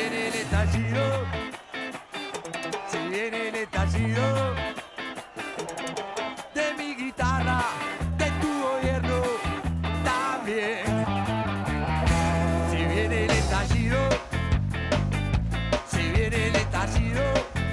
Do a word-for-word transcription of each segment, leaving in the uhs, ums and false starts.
viene el estallido, se viene el estallido de mi guitarra, de tu gobierno también. Si viene el estallido, si viene el estallido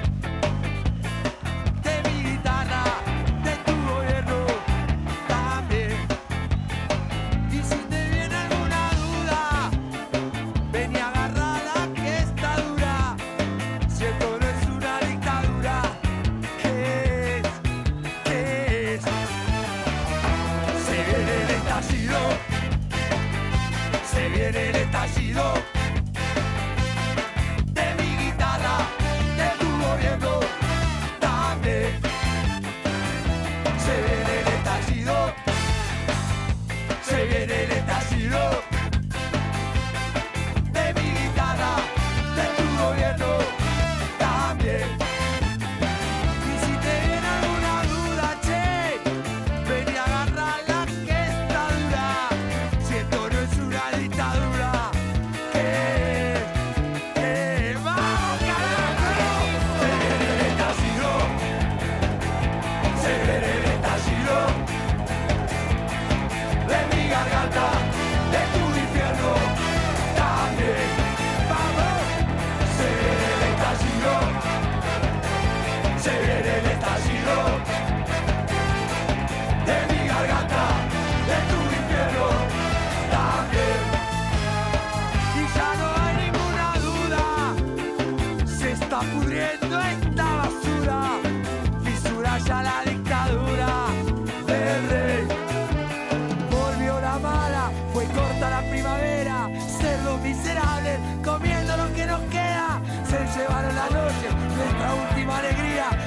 de mi guitarra, de tu gobierno también. Y si te viene alguna duda, ven y agarrala que está dura. Si esto no es una dictadura, ¿qué es? ¿Qué es? Se viene el estallido, se viene el estallido de mi guitarra, de tu gobierno también. Se viene el estallido, se viene el estallido de mi guitarra, de tu gobierno también. Y si te viene alguna duda, che, ven y agarrala que está dura. Si esto no es una dictadura, ¿qué es? ¿Qué es? ¡Vamos, carajo! Se viene el estallido, se viene el estallido de mi garganta, de tu infierno también. ¡Vamos! Se viene el estallido, se viene el estallido de mi garganta, de tu infierno también. Y ya no hay ninguna duda, se está pudriendo esta basura, fisura ya la dictadura del rey. Volvió la mala, fue corta la primavera, cerdos miserables comiendo lo que nos queda, se llevaron la noche, nuestra última alegría.